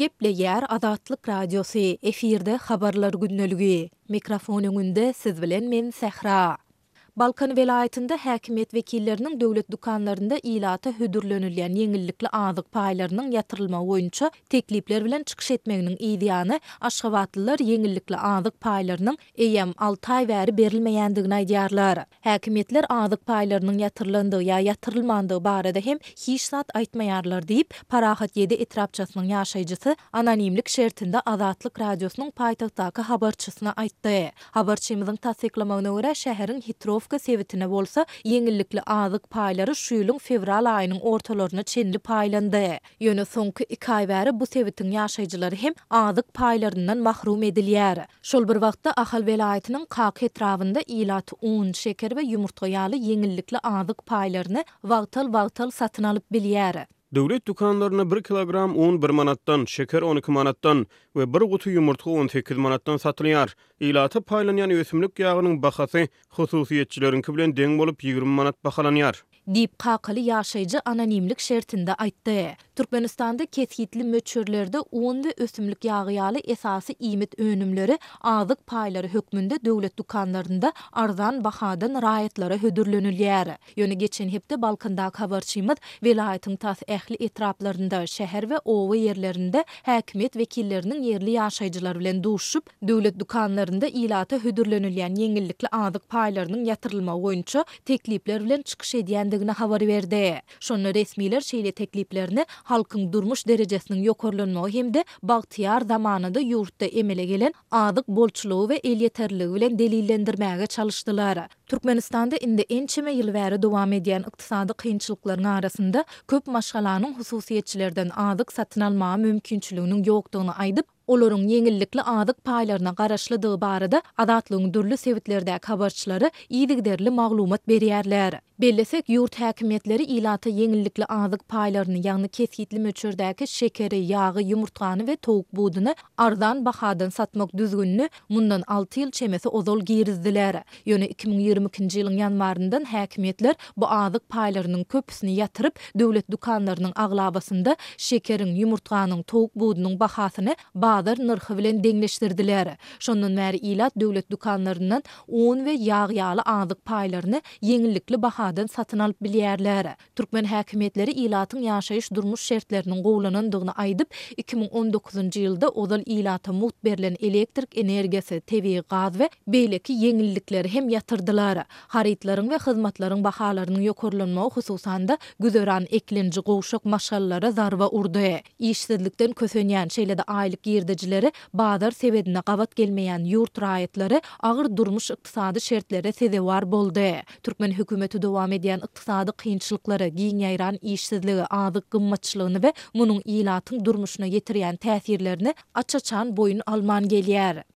Gepleýär Azatlyk radiosu efirde habarlar günneligi. Mikrofon öňünde siz bilen men Sehra. Balkan welaýatynda häkimet wekilleriniň döwlet dukanlarynda ilata hödürlenilýän ýeňillikli azyk paýlarynyň ýatyrylmagy boýunça teklipler bilen çykyş etmeginiň ýa Aşgabatlylar ýeňillikli azyk paýlarynyň eýem 6 aý bäri berilmeýändigini aýdýarlar. Häkimetler azyk paýlarynyň ýatyrlandygy ýa ýatyrylmandygy barada hem hiç zat aýtmaýarlar diýip Parahat 7 etrapçasynyň ýaşaýjysy anonimlik şertinde Azatlyk radiosynyň paýtagtdaky habarçysyna aýtdy. Habarçymyzyň tasdiklamagyna görä şäheriň sevitine bolsa ýeňillikli azyk paýlary şu ýylyň fevral aýynyň ortalaryna çenli paýlandy. Ýöne soňky 2 aý bäri bu sevitiň ýaşaýjylary hem azyk paýlaryndan mahrum edilýär. Şol bir wagtda Ahal welaýatynyň Kak etrafynda ilaty un, şeker we ýumurtga ýaly ýeňillikli azyk paýlaryny wagtal satyn alyp bilýär. Döwlet dukanlaryna 1 kilogram un 1 manatdan, şeker 12 manatdan we 1 gutu ýumurtga 18 manatdan satylýar. Ilaty paýlanýan ösümlik ýagynyň bahasy hususiýetçileriňki bilen deň bolup 20 manat bahalanýar. Dip Kakaly ýaşaýjy anonimlik şertinde aýtdy. Türkmenistanda kesgitli möçürlerde un we ösümlik ýagy ýaly esasy iýmit önümleri azyk paýlary hökmünde döwlet dukanlarynda arzan bahadan raýatlara hödürlenilýär. Ýöne geçen hepde Balkandaky habarçymyz welaýatyň tas ähli etraplarynda şäher we owa ýerlerinde häkimet wekilleriniň ýerli ýaşaýjylar bilen duşup döwlet dukanlarynda ilata hödürlenilýän ýeňillikli azyk paýlarynyň ýatyrylmagy boýunça teklipler bilen çykyş edýän habar berdi. Şonu resmiler şeýle tekliplerini halkyň durmuş derejesiniň ýokarlanmagy hemde bagtyar zamanynda ýurtda emele gelen azyk bolçulugy we el ýeterligi bilen delillendirmäge çalışdylar. Türkmenistanda indi ençeme ýyl bäri dowam edýän ykdysady kynçylyklaryň arasynda köp maşgalanyň hususiýetçilerden azyk satyn alma mümkinçiliginiň ýokdugyny aýdyp, olaryň ýeňillikli azyk paýlaryna garaşlydygy barada Azatlygyň dürli sevitlerdäki habarçylary ýygyderli maglumat berýärler. Bellesek ýurt häkimetleri ilata ýeňillikli azyk paýlaryny ýagny kesgitli möçürdäki şekeri, ýagy, ýumurtgany we towuk buduny arzan bahadan satmak düzgünni mundan 6 ýyl çemesi ozal girizdiler. Ýöne 2022-nji ýylyň ýanwaryndan häkimetler bu azyk paýlarynyň köpüsini ýatyryp döwlet dukanlarynyň aglabasynda şekeriň, ýumurtganyň, towuk budunyň bahasyny bazar narhy bilen deňleşdirdiler. Şondan bäri ilat döwlet dukanlaryndan un we ýag ýaly azyk paýlaryny ýeňillikli bahadan satyn alyp bilýärler. Türkmen häkimetleri ilatyň ýaşaýyş durmuş şertleriniň gowlanandygyny aýdyp 2019-njy ýylda ozal ilata muht berilen elektrik energiýasy, tebii gaz we beýleki ýeňillikleri hem ýatyrdylar. Haritlaryň we hyzmatlaryň bahalarynyň ýokarlanmagy hususanda güzeran eklenji gowşak maşallara zarba urdy. İşsizlikden kösenýän şeýle-de aýlyk girdijileri bazar sebedine gabat gelmeýän ýurt raýatlary agyr durmuş ykdysady şertlere sezewar boldy. Türkmen hökümeti dowam edýän ykdysady kynçylyklary, giň ýaýran işsizligi, azyk gymmatçylygyny we munyň ilatyň durmuşyna ýetirýän täsirlerini açaçan boyun alman gelýär.